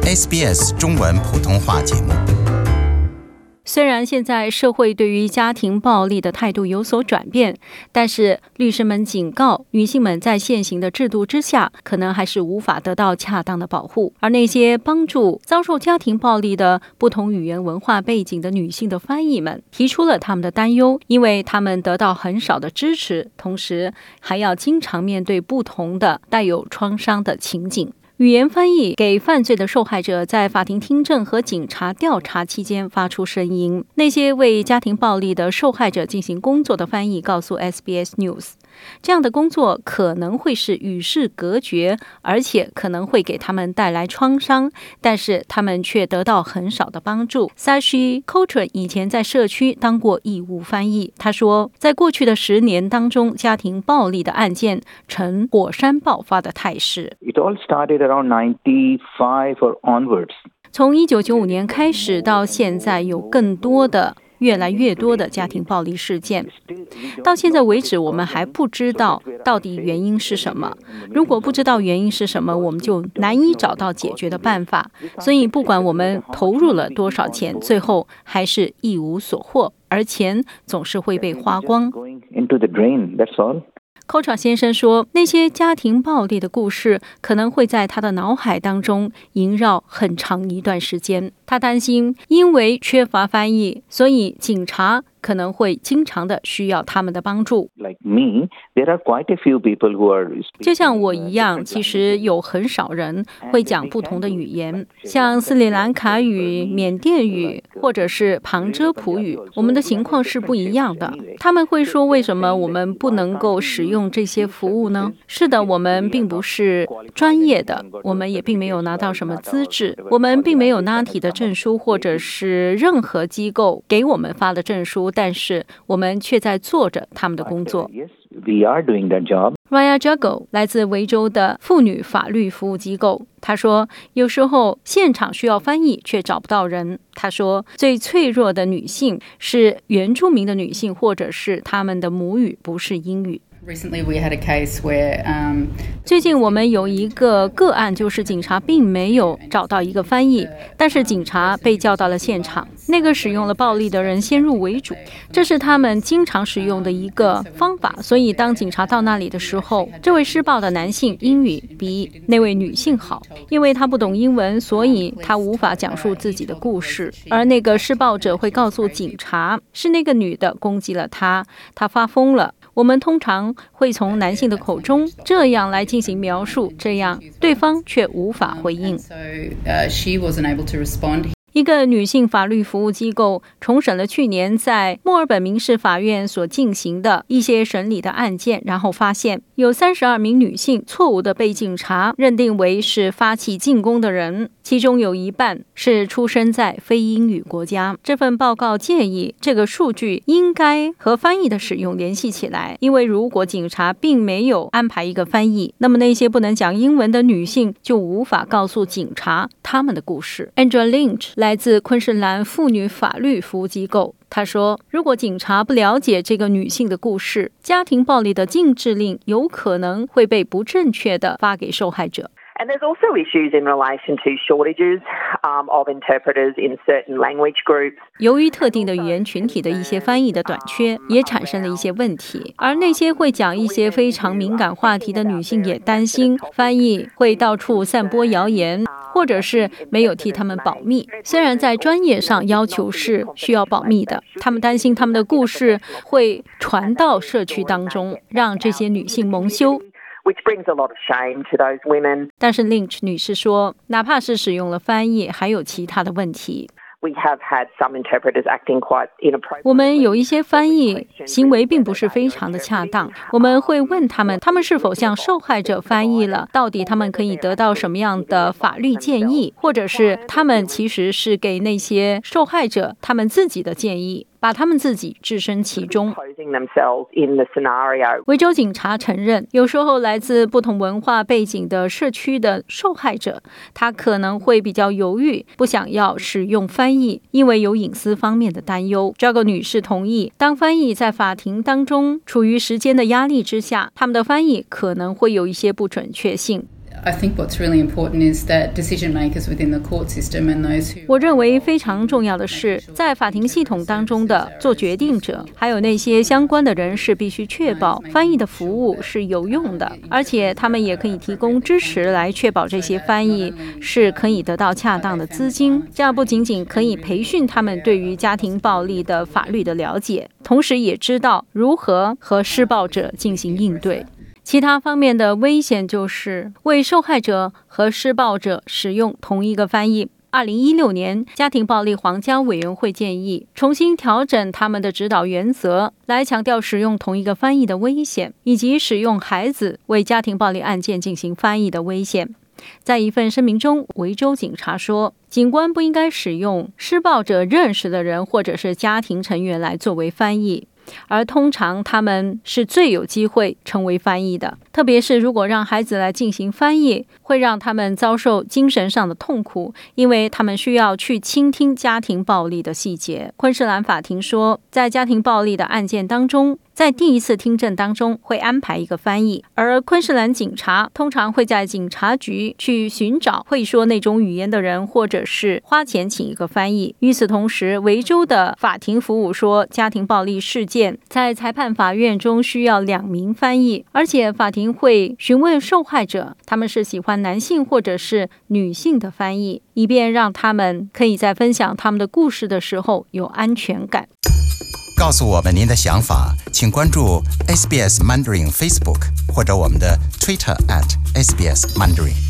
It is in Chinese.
SBS 中文普通话节目。 虽然现在社会对于家庭暴力的态度有所转变，但是律师们警告，女性们在现行的制度之下，可能还是无法得到恰当的保护。而那些帮助遭受家庭暴力的不同语言文化背景的女性的翻译们，提出了他们的担忧，因为他们得到很少的支持，同时还要经常面对不同的带有创伤的情景。语言翻译给犯罪的受害者在法庭听证和警察调查期间发出声音。那些为家庭暴力的受害者进行工作的翻译告诉 SBS News， 这样的工作可能会是与世隔绝，而且可能会给他们带来创伤，但是他们却得到很少的帮助。 Sashi Cochran 以前在社区当过义务翻译，他说在过去的10年当中，家庭暴力的案件呈火山爆发的态势。 It all started around 95 or onwards. 从1995年开始到现在，有越来越多的家庭暴力事件。到现在为止，我们还不知道到底原因是什么。如果不知道原因是什么，我们就难以找到解决的办法。所以不管我们投入了多少钱，最后还是一无所获，而钱总是会被花光。Cochran 先生说，那些家庭暴力的故事可能会在他的脑海当中萦绕很长一段时间。他担心，因为缺乏翻译，所以警察可能会经常的需要他们的帮助。就像我一样，其实有很少人会讲不同的语言，像斯里兰卡语、缅甸语或者是旁遮普语，我们的情况是不一样的。他们会说，为什么我们不能够使用这些服务呢？是的，我们并不是专业的，我们也并没有拿到什么资质，我们并没有 NAATI 的证书，或者是任何机构给我们发的证书，但是我们却在做着他们的工作。Raya Jago 来自维州的妇女法律服务机构，他说有时候现场需要翻译却找不到人。他说最脆弱的女性是原住民的女性，或者是她们的母语不是英语。最近我们有一个案，就是警察并没有找到一个翻译，但是警察被叫到了现场，那个使用了暴力的人先入为主，这是他们经常使用的一个方法。所以当警察到那里的时候，这位施暴的男性英语比那位女性好，因为他不懂英文，所以他无法讲述自己的故事。而那个施暴者会告诉警察，是那个女的攻击了他，他发疯了。我们通常会从男性的口中这样来进行描述，这样对方却无法回应。一个女性法律服务机构重审了去年在墨尔本民事法院所进行的一些审理的案件，然后发现有32名女性错误地被警察认定为是发起进攻的人，其中有一半是出生在非英语国家。这份报告建议这个数据应该和翻译的使用联系起来，因为如果警察并没有安排一个翻译，那么那些不能讲英文的女性就无法告诉警察他们的故事。 Angela Lynch 来自昆士兰妇女法律服务机构，他说，如果警察不了解这个女性的故事，家庭暴力的禁制令有可能会被不正确地发给受害者。 And there's also issues in relation to shortages of interpreters in certain language groups. 由于特定的语言群体的一些翻译的短缺，也产生了一些问题。而那些会讲一些非常敏感话题的女性也担心翻译会到处散播谣言，或者是没有替他们保密。虽然在专业上要求是需要保密的，他们担心他们的故事会传到社区当中，让这些女性蒙羞。 Which brings a lot of shame to those women. 但是 Lynch 女士说，哪怕是使用了翻译，还有其他的问题。 We have had some interpreters acting quite inappropriately. 我们有一些翻译行为并不是非常的恰当，我们会问他们是否向受害者翻译了，到底他们可以得到什么样的法律建议，或者是他们其实是给那些受害者他们自己的建议，把他们自己置身其中。维州警察承认，有时候来自不同文化背景的社区的受害者，他可能会比较犹豫，不想要使用翻译，因为有隐私方面的担忧。这个女士同意，当翻译在法庭当中处于时间的压力之下，他们的翻译可能会有一些不准确性。 I think what's really important is that decision makers within the court system and those who... 我认为非常重要的是，在法庭系统当中的做决定者，还有那些相关的人士必须确保翻译的服务是有用的，而且他们也可以提供支持来确保这些翻译是可以得到恰当的资金。这样不仅仅可以培训他们对于家庭暴力的法律的了解，同时也知道如何和施暴者进行应对。其他方面的危险就是为受害者和施暴者使用同一个翻译。2016年，家庭暴力皇家委员会建议重新调整他们的指导原则，来强调使用同一个翻译的危险，以及使用孩子为家庭暴力案件进行翻译的危险。在一份声明中，维州警察说，警官不应该使用施暴者认识的人或者是家庭成员来作为翻译，而通常他们是最有机会成为翻译的，特别是如果让孩子来进行翻译，会让他们遭受精神上的痛苦，因为他们需要去倾听家庭暴力的细节。昆士兰法庭说，在家庭暴力的案件当中，在第一次听证当中会安排一个翻译，而昆士兰警察通常会在警察局去寻找会说那种语言的人，或者是花钱请一个翻译。与此同时，维州的法庭服务说，家庭暴力事件在裁判法院中需要2名翻译，而且法庭会询问受害者，他们是喜欢男性或者是女性的翻译，以便让他们可以在分享他们的故事的时候有安全感。 告诉我们您的想法，请关注 SBS Mandarin Facebook 或者我们的 Twitter @SBS Mandarin。